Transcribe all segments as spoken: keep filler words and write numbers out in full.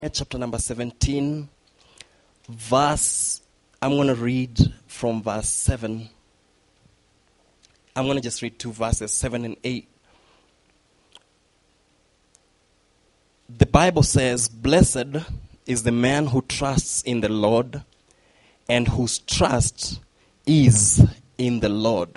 Chapter number seventeen, verse, I'm going to read from verse seven. I'm going to just read two verses, seven and eight. The Bible says, "Blessed is the man who trusts in the Lord and whose trust is in the Lord."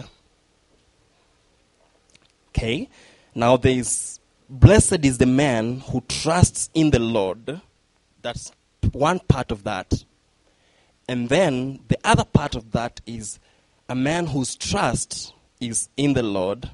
Okay, now there is, blessed is the man who trusts in the Lord. That's one part of that. And then the other part of that is a man whose trust is in the Lord.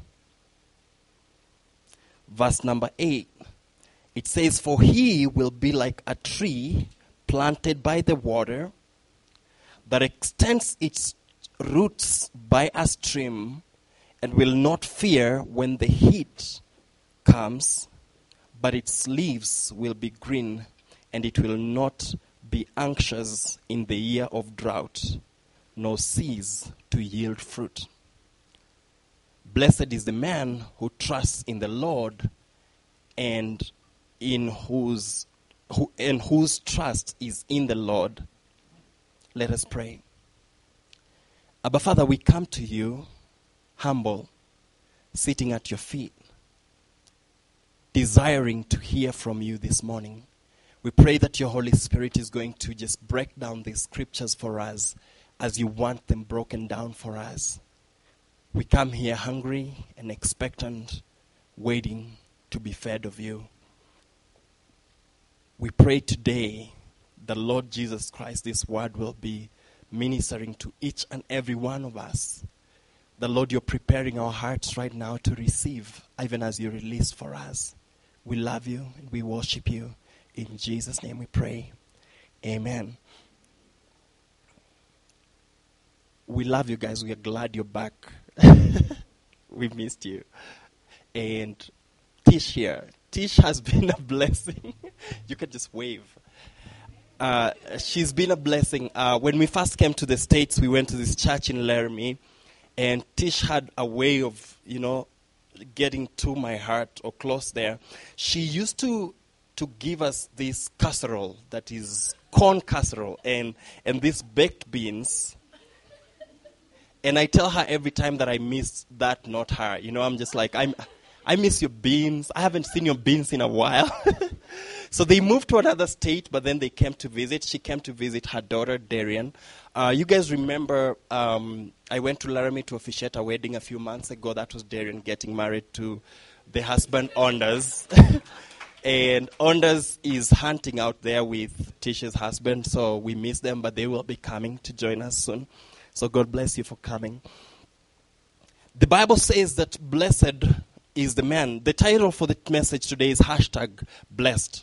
Verse number eight. It says, "For he will be like a tree planted by the water that extends its roots by a stream and will not fear when the heat comes, but its leaves will be green, and it will not be anxious in the year of drought, nor cease to yield fruit." Blessed is the man who trusts in the Lord and in whose who, and whose trust is in the Lord. Let us pray. Abba Father, we come to you humble, sitting at your feet, desiring to hear from you this morning. We pray that your Holy Spirit is going to just break down these scriptures for us as you want them broken down for us. We come here hungry and expectant, waiting to be fed of you. We pray today that, Lord Jesus Christ, this word will be ministering to each and every one of us. The Lord, you're preparing our hearts right now to receive, even as you release for us. We love you and we worship you. In Jesus' name we pray. Amen. We love you guys. We are glad you're back. We missed you. And Tish here. Tish has been a blessing. You can just wave. Uh, she's been a blessing. Uh, when we first came to the States, we went to this church in Laramie. And Tish had a way of, you know, getting to my heart or close there. She used to to give us this casserole that is corn casserole and, and these baked beans. And I tell her every time that I miss that, not her. You know, I'm just like, I'm, I miss your beans. I haven't seen your beans in a while. So they moved to another state, but then they came to visit. She came to visit her daughter, Darian. Uh, you guys remember um, I went to Laramie to officiate a wedding a few months ago. That was Darian getting married to the husband, Onders. And Onders is hunting out there with Tish's husband, so we miss them, but they will be coming to join us soon. So God bless you for coming. The Bible says that blessed is the man. The title for the message today is hashtag blessed.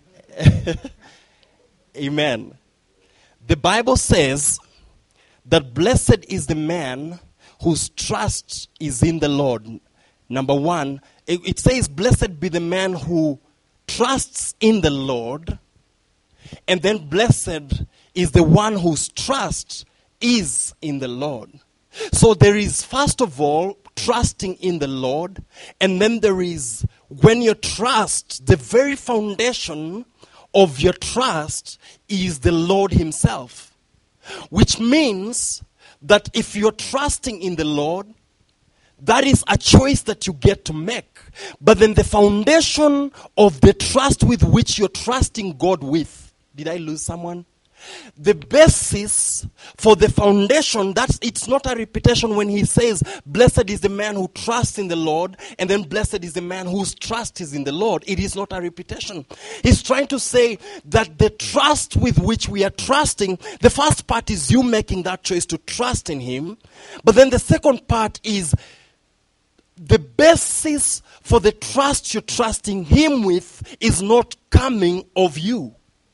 Amen. The Bible says that blessed is the man whose trust is in the Lord. Number one, it, it says blessed be the man who trusts in the Lord. And then blessed is the one whose trust is in the Lord. So there is, first of all, trusting in the Lord. And then there is, when you trust, the very foundation of your trust is the Lord himself. Which means that if you're trusting in the Lord, that is a choice that you get to make. But then the foundation of the trust with which you're trusting God with. Did I lose someone? The basis for the foundation, that's, it's not a repetition when he says, blessed is the man who trusts in the Lord, and then blessed is the man whose trust is in the Lord. It is not a repetition. He's trying to say that the trust with which we are trusting, the first part is you making that choice to trust in him. But then the second part is the basis for the trust you're trusting him with is not coming of you.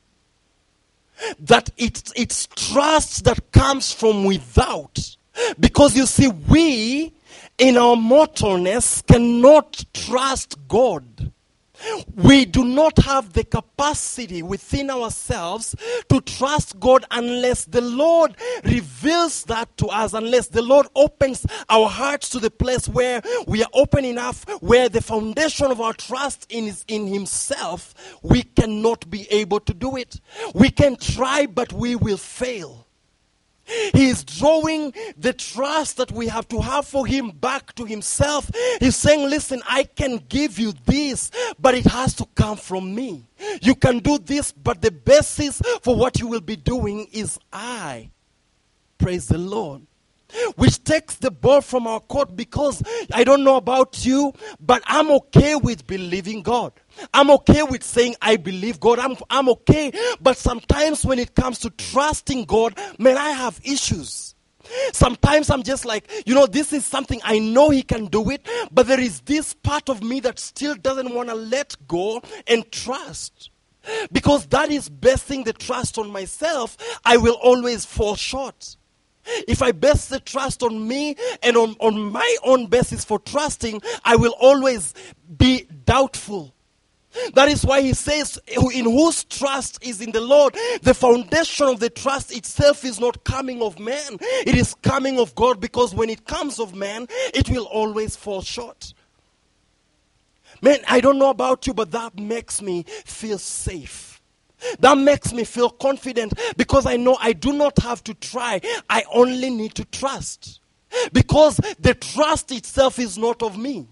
That it's, it's trust that comes from without. Because you see, we, in our mortalness, cannot trust God. We do not have the capacity within ourselves to trust God unless the Lord reveals that to us, unless the Lord opens our hearts to the place where we are open enough, where the foundation of our trust in is in Himself. We cannot be able to do it. We can try, but we will fail. He is drawing the trust that we have to have for Him back to Himself. He's saying, listen, I can give you this, but it has to come from me. You can do this, but the basis for what you will be doing is I. Praise the Lord. Which takes the ball from our court, because I don't know about you, but I'm okay with believing God. I'm okay with saying I believe God. I'm, I'm okay. But sometimes when it comes to trusting God, man, I have issues. Sometimes I'm just like, you know, this is something I know He can do it, but there is this part of me that still doesn't want to let go and trust. Because that is basing the trust on myself, I will always fall short. If I base the trust on me and on, on my own basis for trusting, I will always be doubtful. That is why He says, in whose trust is in the Lord. The foundation of the trust itself is not coming of man. It is coming of God, because when it comes of man, it will always fall short. Man, I don't know about you, but that makes me feel safe. That makes me feel confident, because I know I do not have to try. I only need to trust. Because the trust itself is not of me.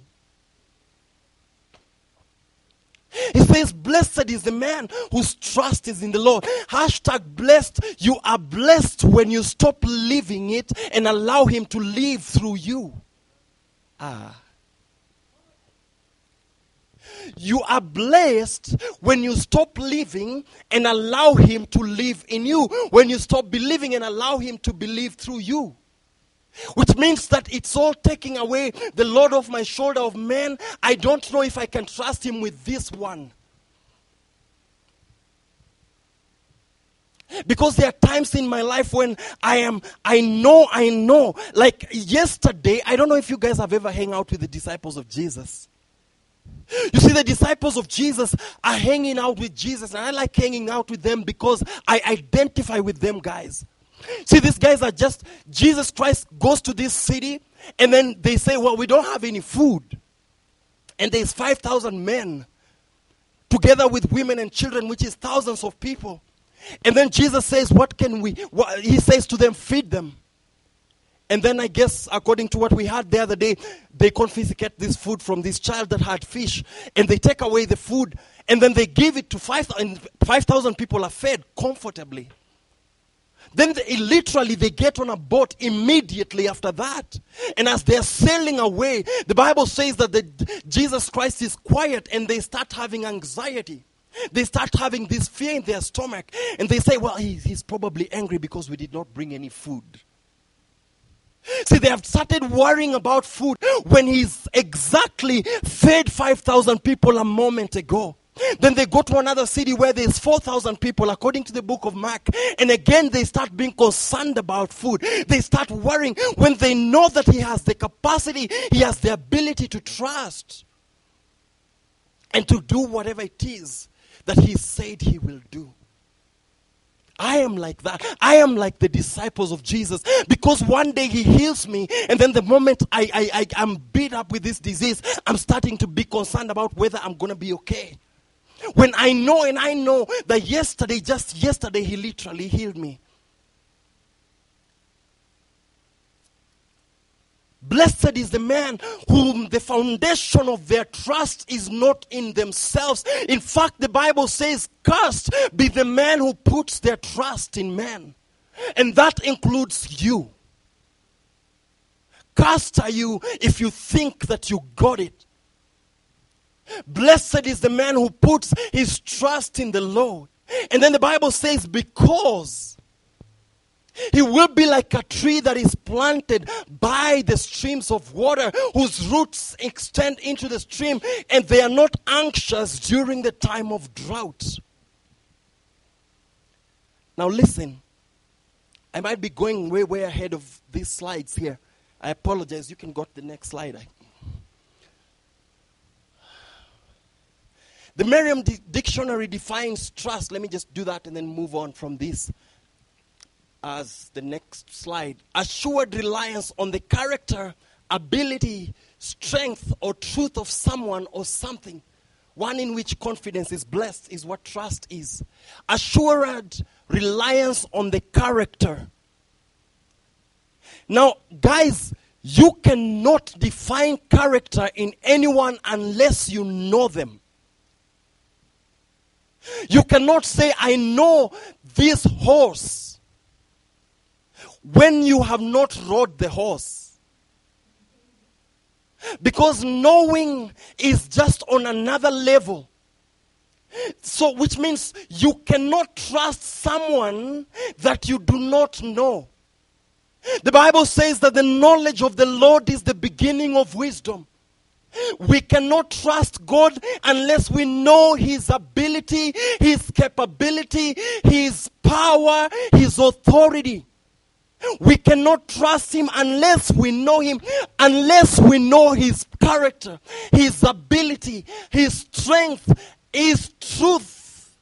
He says, blessed is the man whose trust is in the Lord. Hashtag blessed. You are blessed when you stop living it and allow Him to live through you. Ah. You are blessed when you stop living and allow Him to live in you. When you stop believing and allow Him to believe through you. Which means that it's all taking away the load off my shoulder of, man, I don't know if I can trust Him with this one. Because there are times in my life when I am, I know, I know. Like yesterday, I don't know if you guys have ever hung out with the disciples of Jesus. You see, the disciples of Jesus are hanging out with Jesus, and I like hanging out with them because I identify with them, guys. See, these guys are just, Jesus Christ goes to this city, and then they say, well, we don't have any food. And there's five thousand men, together with women and children, which is thousands of people. And then Jesus says, what can we, what, He says to them, feed them. And then I guess, according to what we had the other day, they confiscate this food from this child that had fish. And they take away the food. And then they give it to five thousand people are fed comfortably. Then they, literally they get on a boat immediately after that. And as they're sailing away, the Bible says that the, Jesus Christ is quiet, and they start having anxiety. They start having this fear in their stomach. And they say, well, he, he's probably angry because we did not bring any food. See, they have started worrying about food when He's exactly fed five thousand people a moment ago. Then they go to another city where there's four thousand people, according to the book of Mark. And again, they start being concerned about food. They start worrying when they know that He has the capacity, He has the ability to trust and to do whatever it is that He said He will do. I am like that. I am like the disciples of Jesus, because one day He heals me, and then the moment I, I, I, I'm beat up with this disease, I'm starting to be concerned about whether I'm going to be okay. When I know and I know that yesterday, just yesterday, He literally healed me. Blessed is the man whom the foundation of their trust is not in themselves. In fact, the Bible says, cursed be the man who puts their trust in man. And that includes you. Cursed are you if you think that you got it. Blessed is the man who puts his trust in the Lord. And then the Bible says, because he will be like a tree that is planted by the streams of water, whose roots extend into the stream, and they are not anxious during the time of drought. Now listen, I might be going way, way ahead of these slides here. I apologize. You can go to the next slide. The Merriam Di- Dictionary defines trust. Let me just do that and then move on from this. As the next slide. Assured reliance on the character, ability, strength, or truth of someone or something. One in which confidence is blessed is what trust is. Assured reliance on the character. Now, guys, you cannot define character in anyone unless you know them. You cannot say, I know this horse, when you have not rode the horse. Because knowing is just on another level. So, which means you cannot trust someone that you do not know. The Bible says that the knowledge of the Lord is the beginning of wisdom. We cannot trust God unless we know His ability, His capability, His power, His authority. We cannot trust Him unless we know Him, unless we know His character, His ability, His strength, His truth.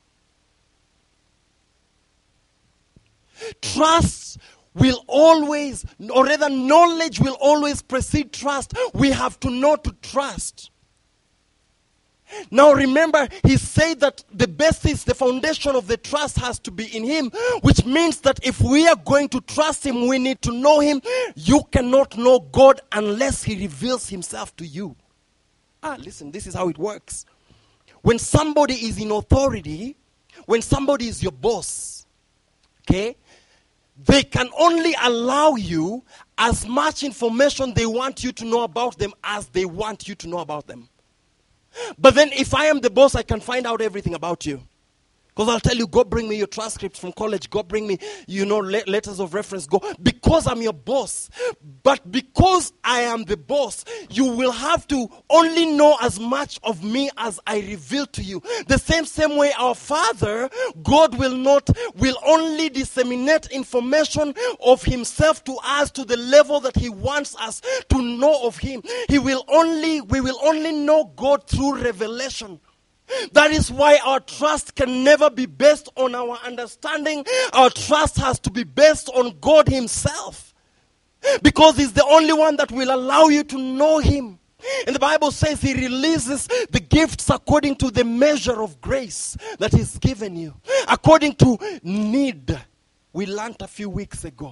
Trust will always, or rather knowledge will always precede trust. We have to know to trust. Now remember, he said that the basis, the foundation of the trust has to be in Him, which means that if we are going to trust Him, we need to know Him. You cannot know God unless He reveals Himself to you. Ah, listen, this is how it works. When somebody is in authority, when somebody is your boss, okay, they can only allow you as much information they want you to know about them as they want you to know about them. But then if I am the boss, I can find out everything about you. Because I'll tell you, go bring me your transcripts from college. Go bring me, you know, le- letters of reference. Go, because I'm your boss. But because I am the boss, you will have to only know as much of me as I reveal to you. The same, same way our Father, God will not, will only disseminate information of Himself to us to the level that He wants us to know of Him. He will only, we will only know God through revelation. That is why our trust can never be based on our understanding. Our trust has to be based on God Himself. Because He's the only one that will allow you to know Him. And the Bible says He releases the gifts according to the measure of grace that He's given you. According to need. We learned a few weeks ago.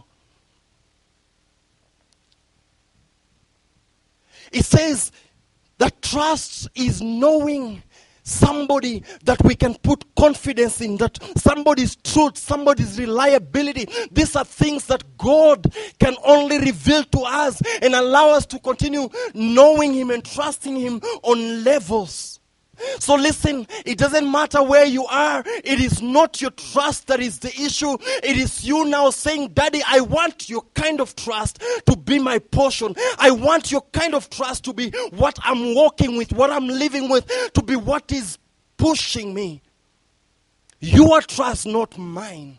It says that trust is knowing somebody that we can put confidence in, that somebody's truth, somebody's reliability. These are things that God can only reveal to us and allow us to continue knowing Him and trusting Him on levels. So listen, it doesn't matter where you are. It is not your trust that is the issue. It is you now saying, Daddy, I want your kind of trust to be my portion. I want your kind of trust to be what I'm walking with, what I'm living with, to be what is pushing me. Your trust, not mine.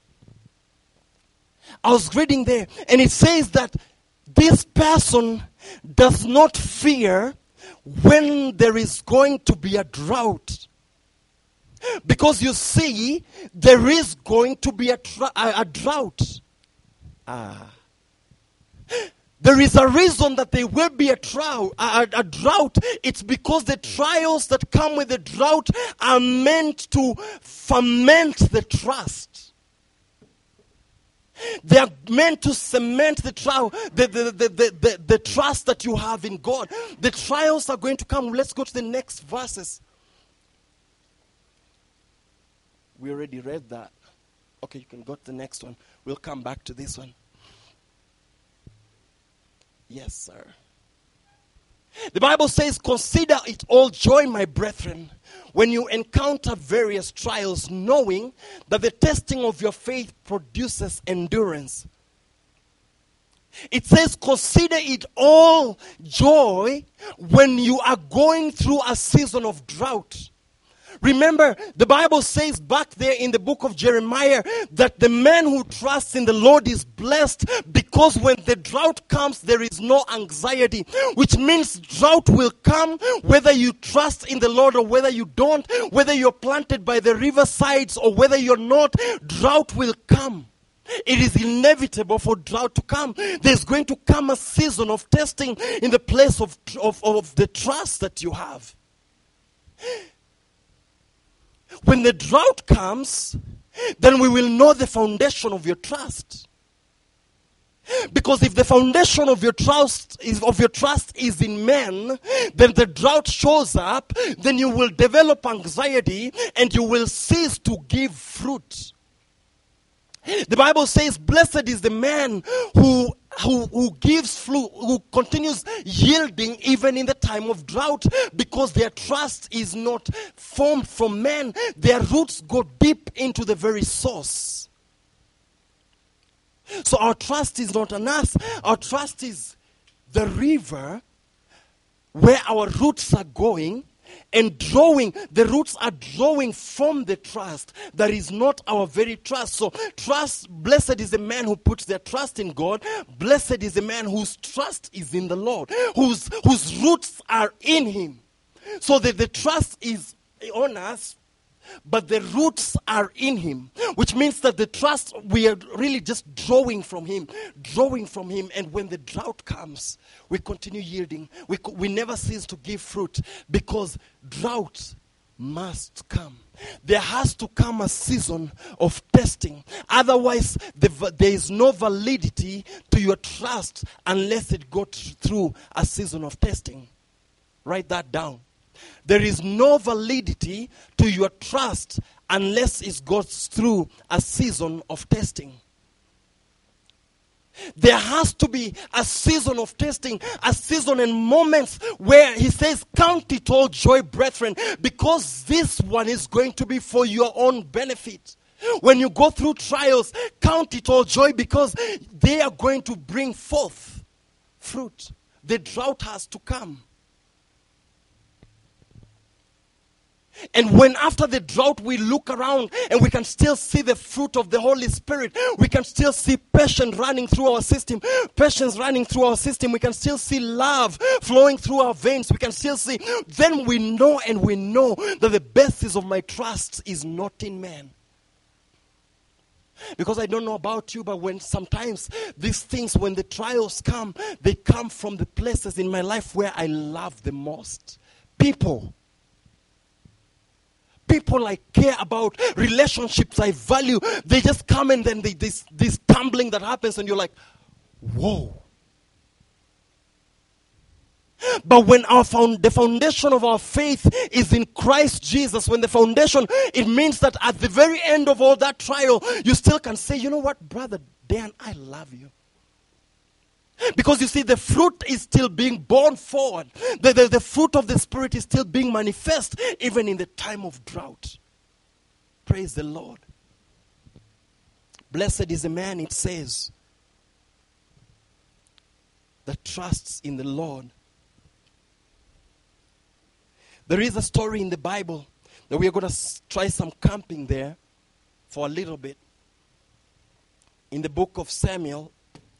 I was reading there, and it says that this person does not fear when there is going to be a drought. Because you see, there is going to be a, tra- a, a drought. Ah. There is a reason that there will be a, trou- a, a drought. It's because the trials that come with the drought are meant to ferment the trust. They are meant to cement the, trial, the, the, the, the, the, the trust that you have in God. The trials are going to come. Let's go to the next verses. We already read that. Okay, you can go to the next one. We'll come back to this one. Yes, sir. The Bible says, consider it all joy, my brethren, when you encounter various trials, knowing that the testing of your faith produces endurance. It says, consider it all joy when you are going through a season of drought. Remember, the Bible says back there in the book of Jeremiah that the man who trusts in the Lord is blessed, because when the drought comes, there is no anxiety, which means drought will come whether you trust in the Lord or whether you don't, whether you're planted by the riversides or whether you're not, drought will come. It is inevitable for drought to come. There's going to come a season of testing in the place of, of, of the trust that you have. When the drought comes, then we will know the foundation of your trust. Because if the foundation of your trust is of your trust is in men, then the drought shows up, then you will develop anxiety and you will cease to give fruit. The Bible says, blessed is the man who who who gives fruit, who continues yielding even in the time of drought, because their trust is not formed from men. Their roots go deep into the very source. So our trust is not on us. Our trust is the river where our roots are going. And drawing, the roots are drawing from the trust that is not our very trust. So trust, blessed is the man who puts their trust in God. Blessed is the man whose trust is in the Lord, whose, whose roots are in him. So that the trust is on us, but the roots are in him, which means that the trust, we are really just drawing from him, drawing from him. And when the drought comes, we continue yielding. We, we never cease to give fruit, because drought must come. There has to come a season of testing. Otherwise, the, there is no validity to your trust unless it goes through a season of testing. Write that down. There is no validity to your trust unless it goes through a season of testing. There has to be a season of testing, a season and moments where he says, count it all joy, brethren, because this one is going to be for your own benefit. When you go through trials, count it all joy, because they are going to bring forth fruit. The drought has to come. And when after the drought we look around and we can still see the fruit of the Holy Spirit, we can still see patience running through our system, patience running through our system, we can still see love flowing through our veins, we can still see, then we know and we know that the basis of my trust is not in man. Because I don't know about you, but when sometimes these things, when the trials come, they come from the places in my life where I love the most. People. People I care about, relationships I value, they just come and then they, this, this tumbling that happens and you're like, whoa. But when our found, the foundation of our faith is in Christ Jesus, when the foundation, it means that at the very end of all that trial, you still can say, you know what, brother Dan, I love you. Because you see, the fruit is still being born forward. The, the, the fruit of the Spirit is still being manifest even in the time of drought. Praise the Lord. Blessed is the man, it says, that trusts in the Lord. There is a story in the Bible that we are going to try some camping there for a little bit. In the book of Samuel.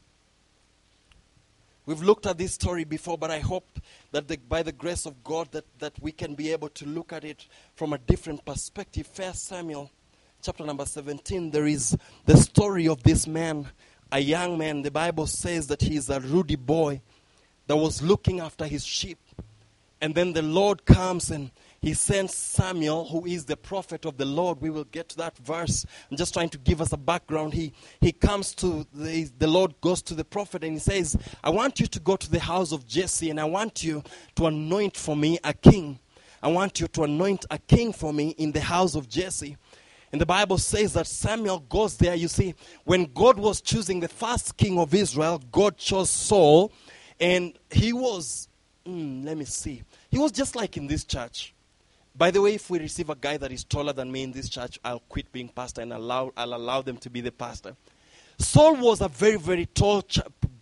We've looked at this story before, but I hope that the, by the grace of God that, that we can be able to look at it from a different perspective. First Samuel chapter number seventeen, there is the story of this man, a young man. The Bible says that he is a ruddy boy that was looking after his sheep. And then the Lord comes and he sends Samuel, who is the prophet of the Lord. We will get to that verse. I'm just trying to give us a background. He he comes to, the, the Lord goes to the prophet and he says, I want you to go to the house of Jesse and I want you to anoint for me a king. I want you to anoint a king for me in the house of Jesse. And the Bible says that Samuel goes there. You see, when God was choosing the first king of Israel, God chose Saul. And he was, mm, let me see, he was just like in this church. By the way, if we receive a guy that is taller than me in this church, I'll quit being pastor and allow, I'll allow them to be the pastor. Saul was a very, very tall ch-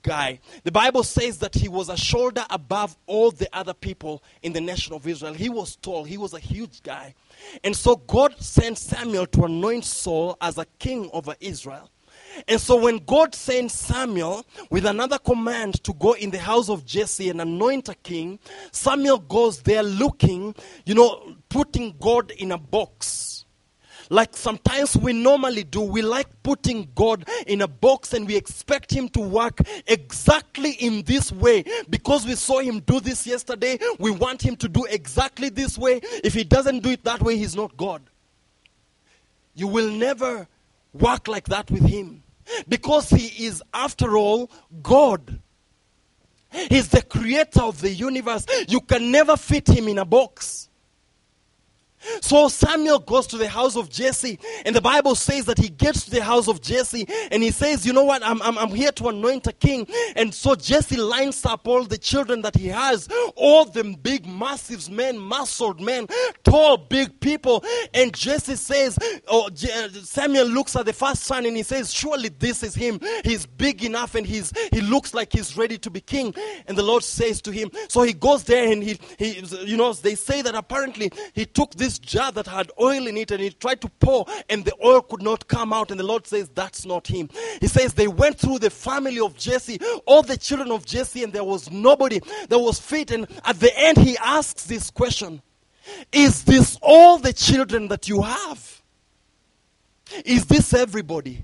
guy. The Bible says that he was a shoulder above all the other people in the nation of Israel. He was tall. He was a huge guy. And so God sent Samuel to anoint Saul as a king over Israel. And so when God sent Samuel with another command to go in the house of Jesse and anoint a king, Samuel goes there looking, you know, putting God in a box. Like sometimes we normally do, we like putting God in a box and we expect him to work exactly in this way. Because we saw him do this yesterday, we want him to do exactly this way. If he doesn't do it that way, he's not God. You will never work like that with him. Because he is, after all, God. He's the creator of the universe. You can never fit him in a box. So Samuel goes to the house of Jesse, and the Bible says that he gets to the house of Jesse, and he says, you know what, I'm, I'm, I'm here to anoint a king. And so Jesse lines up all the children that he has, all them big, massive men, muscled men, tall, big people. And Jesse says, oh, Samuel looks at the first son, and he says, surely this is him. He's big enough, and he's he looks like he's ready to be king. And the Lord says to him, so he goes there, and he, he you know, they say that apparently he took this jar that had oil in it and he tried to pour and the oil could not come out, and the Lord says that's not him. He says they went through the family of Jesse, all the children of Jesse, and there was nobody that was fit. And at the end he asks this question: is this all the children that you have? Is this everybody?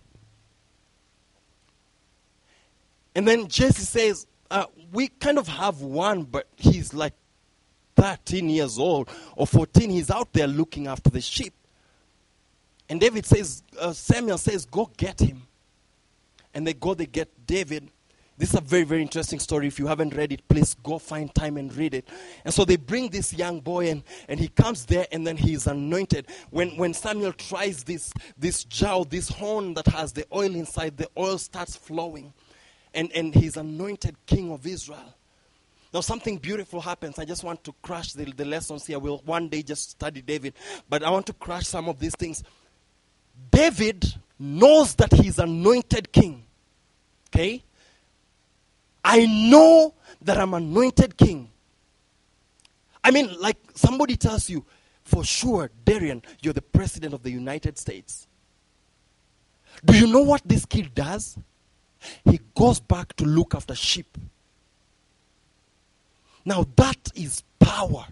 And then Jesse says, uh, we kind of have one, but he's like thirteen years old or fourteen. He's out there looking after the sheep. And David says, uh, Samuel says, go get him. And they go, they get David. This is a very, very interesting story. If you haven't read it, please go find time and read it. And so they bring this young boy, and, and he comes there, and then he is anointed. When when Samuel tries this, this jar, this horn that has the oil inside, the oil starts flowing. And, and he's anointed king of Israel. Now something beautiful happens. I just want to crash the, the lessons here. We'll one day just study David. But I want to crash some of these things. David knows that he's anointed king. Okay? I know that I'm anointed king. I mean, like somebody tells you, for sure, Darian, you're the president of the United States. Do you know what this kid does? He goes back to look after sheep. Now that is power.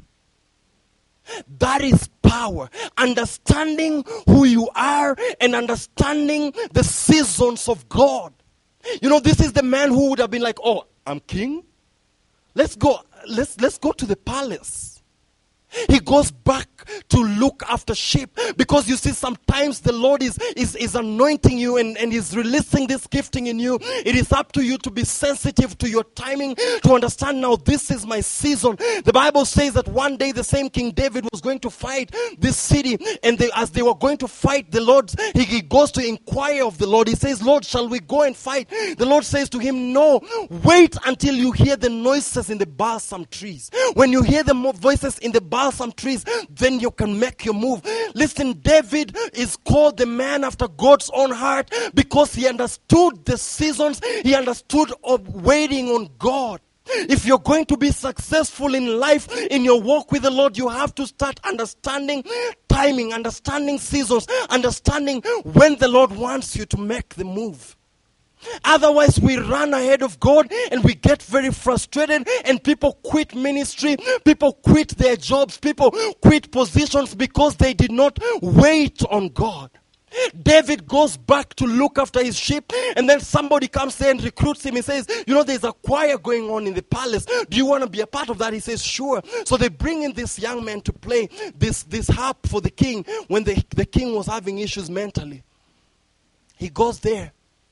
That is power. Understanding who you are and understanding the seasons of God. You know, this is the man who would have been like, oh, I'm king. Let's go. Let's let's go to the palace. He goes back to look after sheep. Because you see, sometimes the Lord is, is, is anointing you and, and is releasing this gifting in you. It is up to you to be sensitive to your timing, to understand now this is my season. The Bible says that one day the same King David was going to fight this city. And they, as they were going to fight the Lord, he, he goes to inquire of the Lord. He says, Lord, shall we go and fight? The Lord says to him, no, wait until you hear the noises in the balsam trees. When you hear the voices in the balsam some trees, then you can make your move. Listen, David is called the man after God's own heart because he understood the seasons. He understood of waiting on God. If you're going to be successful in life, in your walk with the Lord, you have to start understanding timing, understanding seasons, understanding when the Lord wants you to make the move. Otherwise, we run ahead of God and we get very frustrated, and people quit ministry, people quit their jobs, people quit positions because they did not wait on God. David goes back to look after his sheep, and then somebody comes there and recruits him. He says, you know, there's a choir going on in the palace. Do you want to be a part of that? He says, sure. So they bring in this young man to play this, this harp for the king when the, the king was having issues mentally. He goes there.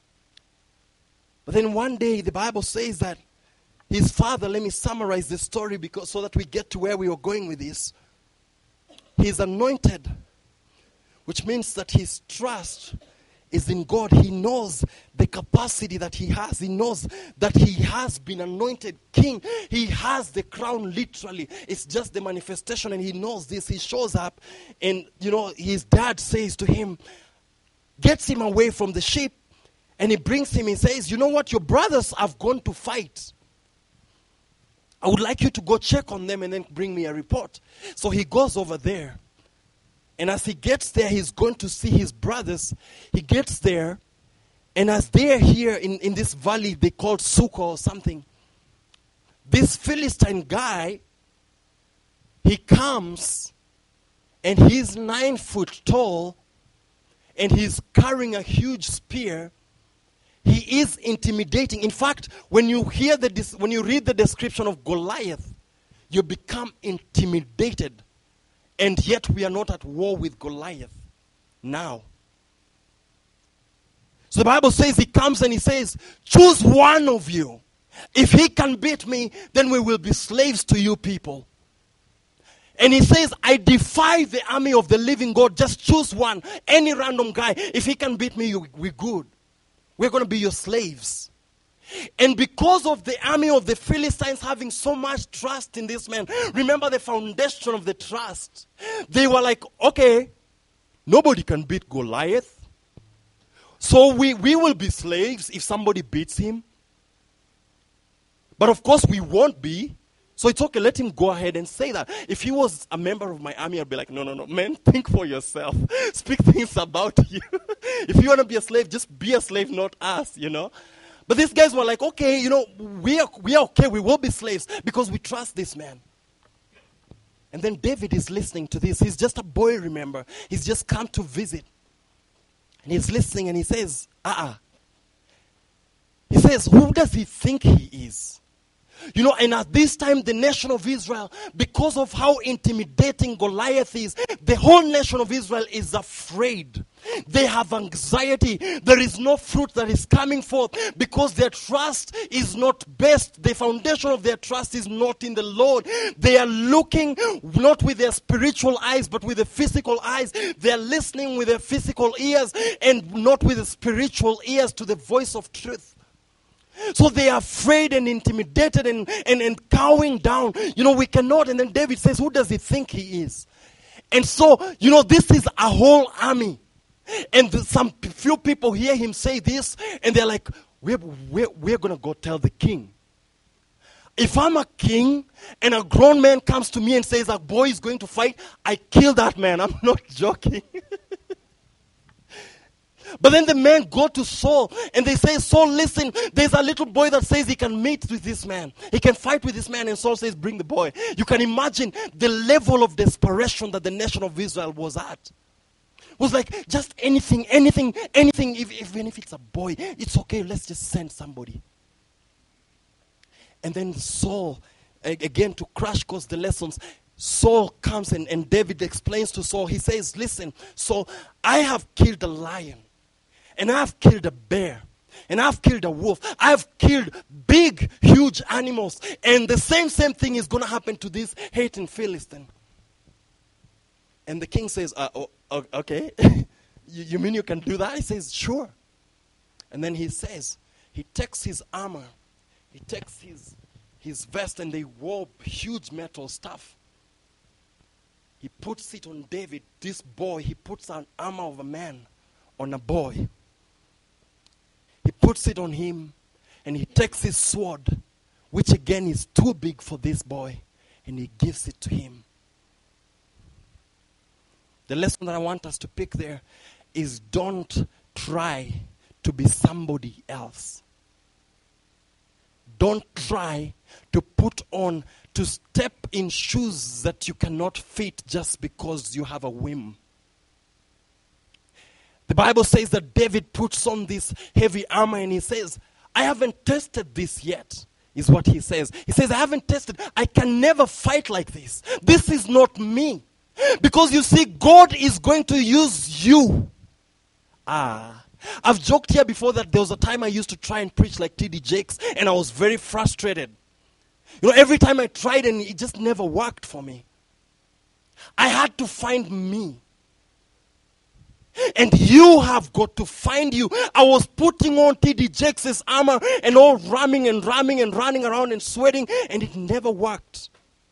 But then one day the Bible says that his father, let me summarize the story because so that we get to where we are going with this. He's anointed, which means that his trust is in God. He knows the capacity that he has. He knows that he has been anointed king. He has the crown literally. It's just the manifestation, and he knows this. He shows up, and you know, his dad says to him, gets him away from the sheep, And he brings him, he says, you know what, your brothers have gone to fight. I would like you to go check on them and then bring me a report. So he goes over there. And as he gets there, he's going to see his brothers. He gets there. And as they're here in, in this valley, they call Sukkah or something. This Philistine guy, he comes and he's nine foot tall and he's carrying a huge spear. He is intimidating. In fact, when you hear the when you read the description of Goliath, you become intimidated. And yet we are not at war with Goliath now. So the Bible says he comes and he says, choose one of you. If he can beat me, then we will be slaves to you people. And he says, I defy the army of the living God. Just choose one, any random guy. If he can beat me, we're good. We're going to be your slaves. And because of the army of the Philistines having so much trust in this man, remember the foundation of the trust. They were like, okay, nobody can beat Goliath. So we, we will be slaves if somebody beats him. But of course we won't be. So it's okay, let him go ahead and say that. If he was a member of my army, I'd be like, no, no, no, man, think for yourself. Speak things about you. If you want to be a slave, just be a slave, not us, you know. But these guys were like, okay, you know, we are, we are okay, we will be slaves because we trust this man. And then David is listening to this. He's just a boy, remember. He's just come to visit. And he's listening and he says, uh-uh. He says, who does he think he is? You know, and at this time, the nation of Israel, because of how intimidating Goliath is, the whole nation of Israel is afraid. They have anxiety. There is no fruit that is coming forth because their trust is not based. The foundation of their trust is not in the Lord. They are looking not with their spiritual eyes, but with the physical eyes. They are listening with their physical ears and not with the spiritual ears to the voice of truth. So they are afraid and intimidated and, and, and cowering down. You know, we cannot. And then David says, who does he think he is? And so, you know, this is a whole army. And the, some few people hear him say this, and they're like, we're, we're, we're going to go tell the king. If I'm a king, and a grown man comes to me and says, a boy is going to fight, I kill that man. I'm not joking. But then the men go to Saul and they say, Saul, listen, there's a little boy that says he can meet with this man. He can fight with this man. And Saul says, bring the boy. You can imagine the level of desperation that the nation of Israel was at. It was like, just anything, anything, anything, if, even if it's a boy, it's okay, let's just send somebody. And then Saul, again to crash course the lessons, Saul comes and, and David explains to Saul, he says, listen, Saul, I have killed a lion. And I've killed a bear. And I've killed a wolf. I've killed big, huge animals. And the same, same thing is going to happen to this hating Philistine. And the king says, uh, oh, okay. you, you mean you can do that? He says, sure. And then he says, he takes his armor. He takes his, his vest and they wore huge metal stuff. He puts it on David, this boy. He puts an armor of a man on a boy. He puts it on him and he takes his sword, which again is too big for this boy, and he gives it to him. The lesson that I want us to pick there is don't try to be somebody else. Don't try to put on, to step in shoes that you cannot fit just because you have a whim. The Bible says that David puts on this heavy armor and he says, I haven't tested this yet, is what he says. He says, I haven't tested. I can never fight like this. This is not me. Because you see, God is going to use you. Ah. I've joked here before that there was a time I used to try and preach like T D Jakes and I was very frustrated. You know, every time I tried and it just never worked for me. I had to find me. And you have got to find you. I was putting on T D Jakes' armor and all ramming and ramming and running around and sweating, and it never worked.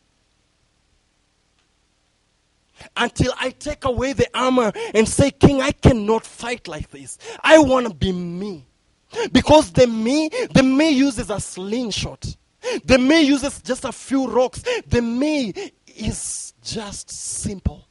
Until I take away the armor and say, King, I cannot fight like this. I want to be me. Because the me, the me uses a slingshot. The me uses just a few rocks. The me is just simple.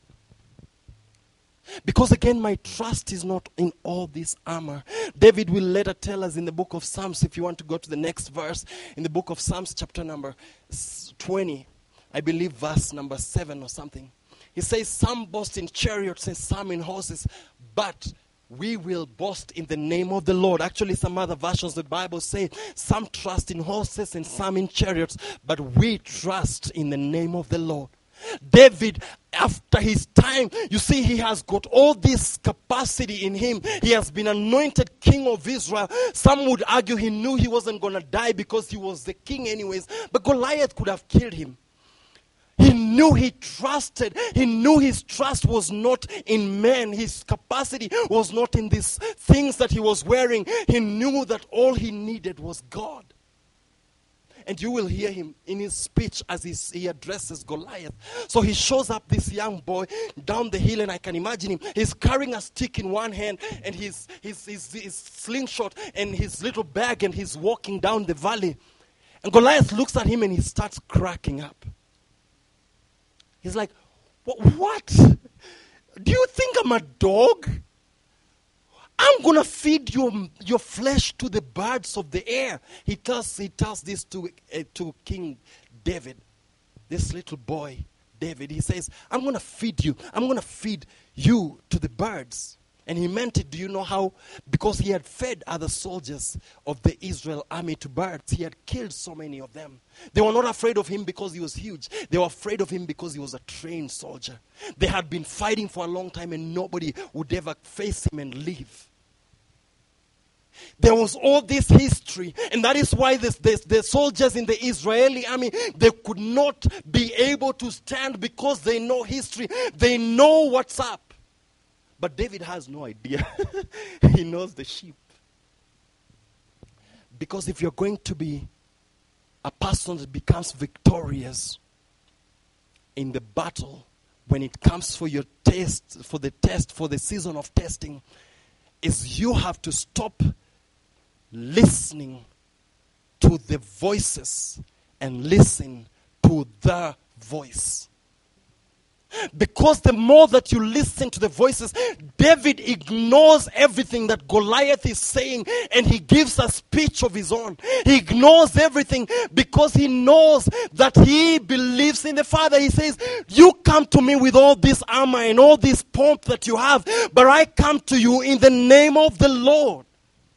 Because again, my trust is not in all this armor. David will later tell us in the book of Psalms, if you want to go to the next verse, in the book of Psalms chapter number twenty, I believe verse number seven or something. He says, some boast in chariots and some in horses, but we will boast in the name of the Lord. Actually, some other versions of the Bible say, some trust in horses and some in chariots, but we trust in the name of the Lord. David, after his time, you see, he has got all this capacity in him. He has been anointed king of Israel. Some would argue he knew he wasn't going to die because he was the king anyways. But Goliath could have killed him. He knew he trusted. He knew his trust was not in man. His capacity was not in these things that he was wearing. He knew that all he needed was God. And you will hear him in his speech as he, he addresses Goliath. So he shows up, this young boy, down the hill, and I can imagine him. He's carrying a stick in one hand, and his, his, his, his slingshot, and his little bag, and he's walking down the valley. And Goliath looks at him, and he starts cracking up. He's like, what? Do you think I'm a dog? I'm going to feed your, your flesh to the birds of the air. He tells, he tells this to, uh, to King David, this little boy, David. He says, I'm going to feed you. I'm going to feed you to the birds. And he meant it. Do you know how? Because he had fed other soldiers of the Israel army to birds. He had killed so many of them. They were not afraid of him because he was huge. They were afraid of him because he was a trained soldier. They had been fighting for a long time and nobody would ever face him and live. There was all this history, and that is why this, this, the soldiers in the Israeli army, they could not be able to stand because they know history. They know what's up. But David has no idea. He knows the sheep. Because if you're going to be a person that becomes victorious in the battle, when it comes for your test, for the test, for the season of testing, is you have to stop listening to the voices and listen to the voice. Because the more that you listen to the voices, David ignores everything that Goliath is saying and he gives a speech of his own. He ignores everything because he knows that he believes in the Father. He says, you come to me with all this armor and all this pomp that you have, but I come to you in the name of the Lord.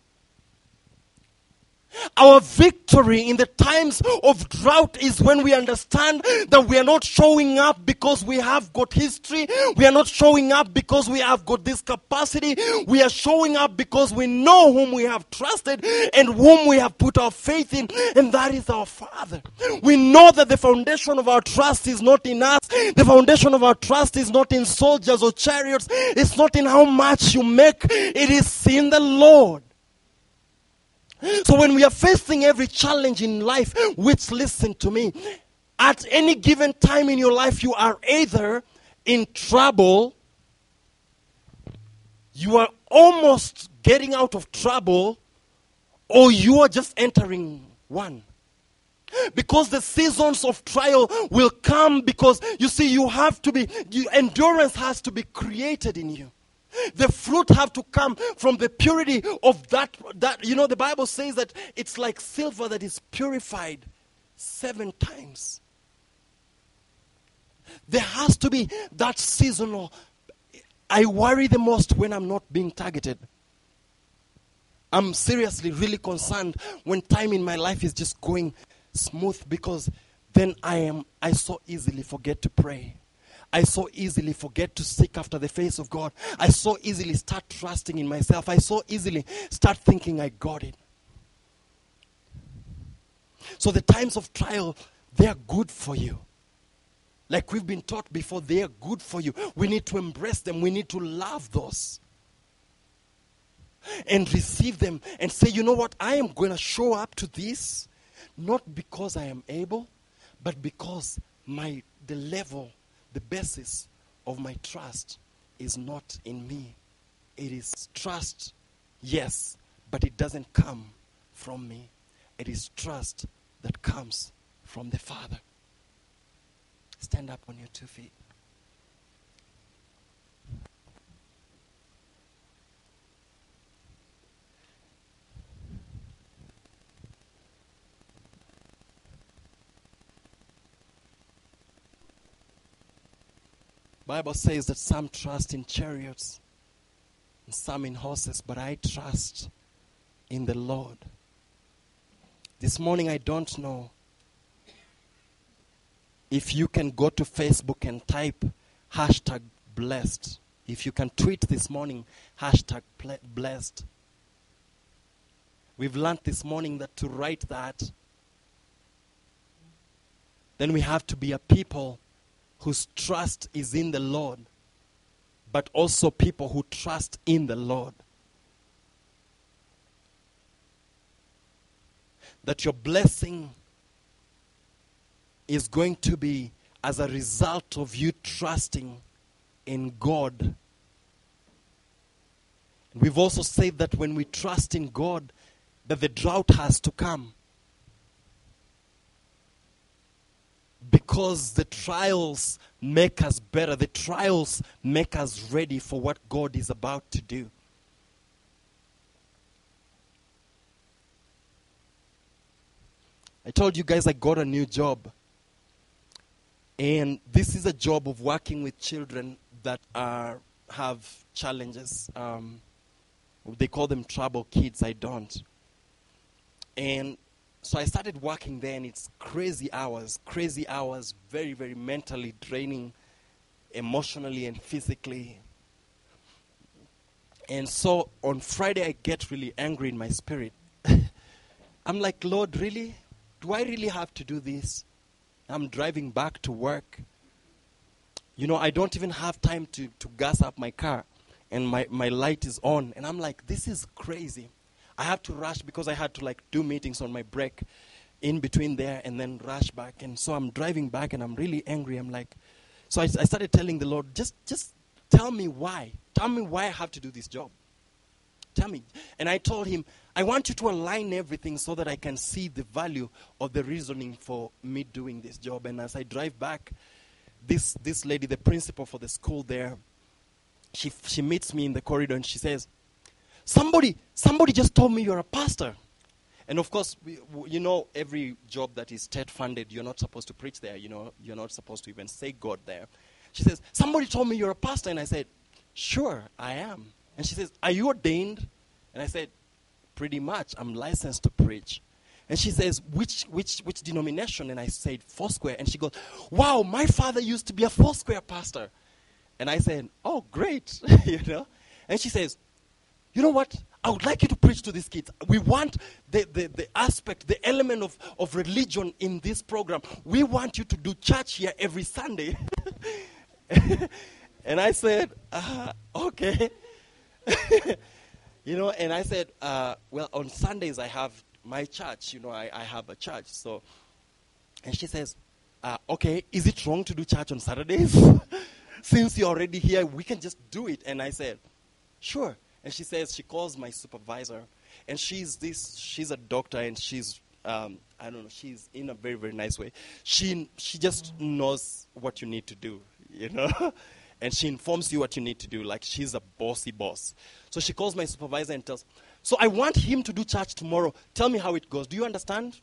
Our victory in the times of drought is when we understand that we are not showing up because we have got history. We are not showing up because we have got this capacity. We are showing up because we know whom we have trusted and whom we have put our faith in, and that is our Father. We know that the foundation of our trust is not in us. The foundation of our trust is not in soldiers or chariots. It's not in how much you make. It is in the Lord. So when we are facing every challenge in life, which, listen to me, at any given time in your life, you are either in trouble, you are almost getting out of trouble, or you are just entering one. Because the seasons of trial will come because, you see, you have to be, you, endurance has to be created in you. The fruit have to come from the purity of that, that, you know, the Bible says that it's like silver that is purified seven times. There has to be that seasonal. I worry the most when I'm not being targeted. I'm seriously really concerned when time in my life is just going smooth, because then I am, I so easily forget to pray. I so easily forget to seek after the face of God. I so easily start trusting in myself. I so easily start thinking I got it. So the times of trial, they are good for you. Like we've been taught before, they are good for you. We need to embrace them. We need to love those. And receive them and say, you know what, I am going to show up to this, not because I am able, but because my the level, the basis of my trust is not in me. It is trust, yes, but it doesn't come from me. It is trust that comes from the Father. Stand up on your two feet. Bible says that some trust in chariots and some in horses, but I trust in the Lord. This morning I don't know if you can go to Facebook and type hashtag blessed. If you can tweet this morning hashtag blessed. We've learned this morning that to write that, then we have to be a people whose trust is in the Lord, but also people who trust in the Lord. That your blessing is going to be as a result of you trusting in God. We've also said that when we trust in God, that the drought has to come. Because the trials make us better. The trials make us ready for what God is about to do. I told you guys I got a new job. And this is a job of working with children that are have challenges. Um, they call them trouble kids. I don't. And so I started working there, and it's crazy hours, crazy hours, very, very mentally draining, emotionally and physically. And so on Friday, I get really angry in my spirit. I'm like, Lord, really? Do I really have to do this? I'm driving back to work. You know, I don't even have time to, to gas up my car, and my, my light is on. And I'm like, this is crazy. I have to rush because I had to like do meetings on my break in between there and then rush back. And so I'm driving back and I'm really angry. I'm like, so I, I started telling the Lord, just, just tell me why. Tell me why I have to do this job. Tell me. And I told him, I want you to align everything so that I can see the value of the reasoning for me doing this job. And as I drive back, this, this lady, the principal for the school there, she, she meets me in the corridor and she says, Somebody, somebody just told me you're a pastor. And of course, we, you know, every job that is state funded, you're not supposed to preach there. You know, you're not supposed to even say God there. She says, somebody told me you're a pastor. And I said, sure, I am. And she says, are you ordained? And I said, pretty much. I'm licensed to preach. And she says, which, which, which denomination? And I said, Foursquare. And she goes, wow, my father used to be a Foursquare pastor. And I said, oh, great. you know. And she says, you know what? I would like you to preach to these kids. We want the, the, the aspect, the element of, of religion in this program. We want you to do church here every Sunday. And I said, uh, okay. you know, and I said, uh, well, on Sundays I have my church. You know, I, I have a church. So, and she says, uh, okay, is it wrong to do church on Saturdays? Since you're already here, we can just do it. And I said, sure. And she says, she calls my supervisor, and she's this, she's a doctor, and she's, um, I don't know, she's in a very, very nice way. She she just knows what you need to do, you know, and she informs you what you need to do, like she's a bossy boss. So she calls my supervisor and tells, so I want him to do church tomorrow. Tell me how it goes. Do you understand?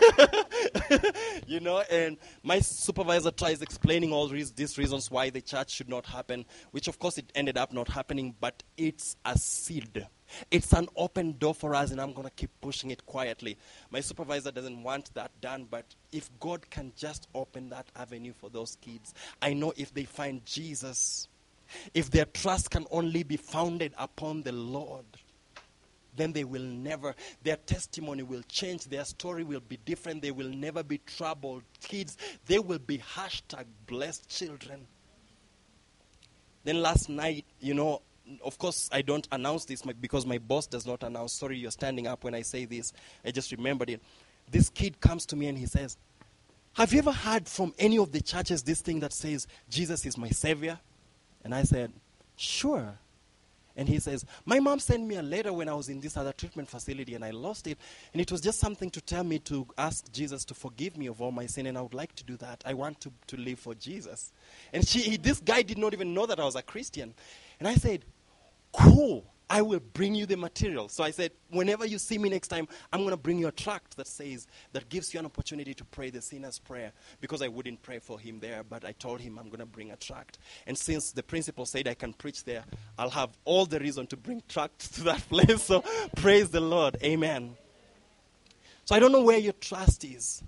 you know, and my supervisor tries explaining all these, these reasons why the church should not happen, which of course it ended up not happening, but it's a seed. It's an open door for us, and I'm going to keep pushing it quietly. My supervisor doesn't want that done, but if God can just open that avenue for those kids, I know if they find Jesus, if their trust can only be founded upon the Lord, then they will never, their testimony will change, their story will be different, they will never be troubled kids, they will be hashtag blessed children. Then last night, you know, of course I don't announce this because my boss does not announce. Sorry, you're standing up when I say this. I just remembered it. This kid comes to me and he says, have you ever heard from any of the churches this thing that says, Jesus is my Savior? And I said, sure. And he says, my mom sent me a letter when I was in this other treatment facility and I lost it. And it was just something to tell me to ask Jesus to forgive me of all my sin. And I would like to do that. I want to, to live for Jesus. And she, he, this guy did not even know that I was a Christian. And I said, cool. I will bring you the material. So I said, whenever you see me next time, I'm going to bring you a tract that says, that gives you an opportunity to pray the sinner's prayer. Because I wouldn't pray for him there, but I told him I'm going to bring a tract. And since the principal said I can preach there, I'll have all the reason to bring tracts to that place. So praise the Lord. Amen. So I don't know where your trust is.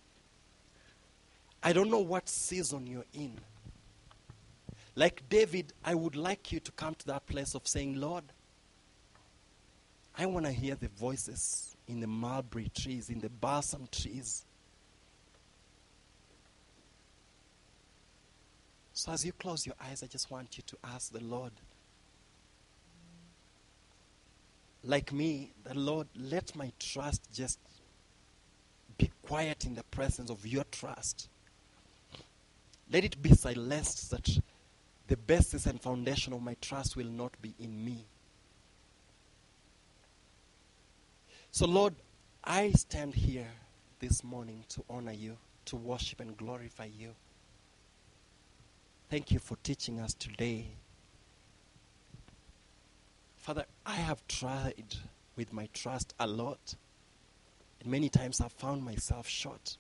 I don't know what season you're in. Like David, I would like you to come to that place of saying, Lord, I want to hear the voices in the mulberry trees, in the balsam trees. So as you close your eyes, I just want you to ask the Lord, like me, the Lord, let my trust just be quiet in the presence of your trust. Let it be silenced that the basis and foundation of my trust will not be in me. So Lord, I stand here this morning to honor you, to worship and glorify you. Thank you for teaching us today. Father, I have tried with my trust a lot. And many times I've found myself short.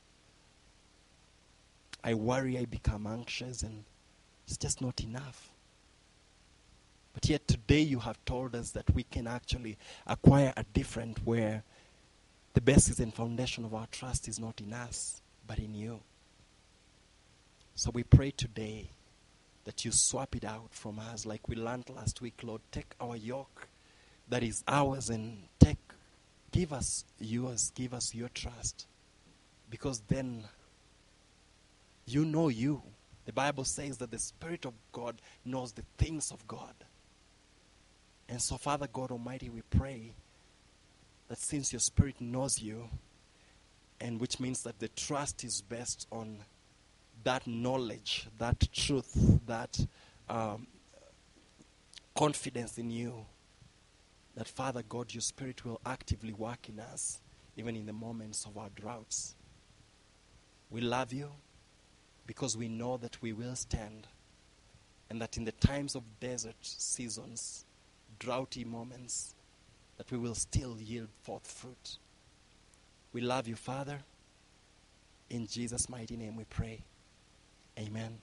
I worry, I become anxious, and it's just not enough. But yet today you have told us that we can actually acquire a different where the basis and foundation of our trust is not in us, but in you. So we pray today that you swap it out from us like we learned last week, Lord. Take our yoke that is ours and take, give us yours, give us your trust. Because then you know you. The Bible says that the Spirit of God knows the things of God. And so, Father God Almighty, we pray that since your Spirit knows you, and which means that the trust is based on that knowledge, that truth, that um, confidence in you, that Father God, your Spirit will actively work in us, even in the moments of our droughts. We love you because we know that we will stand, and that in the times of desert seasons, droughty moments, that we will still yield forth fruit. We love you, Father. In Jesus' mighty name we pray. Amen.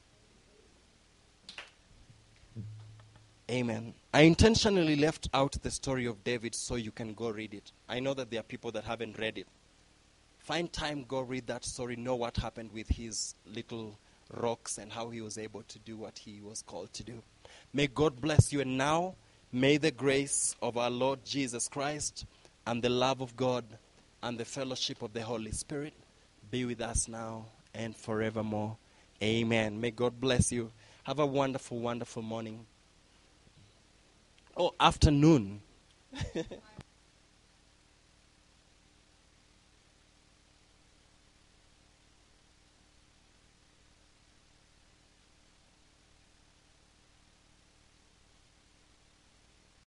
Amen. I intentionally left out the story of David so you can go read it. I know that there are people that haven't read it. Find time, go read that story, know what happened with his little rocks and how he was able to do what he was called to do. May God bless you. And now, may the grace of our Lord Jesus Christ and the love of God and the fellowship of the Holy Spirit be with us now and forevermore. Amen. May God bless you. Have a wonderful, wonderful morning. Oh, afternoon.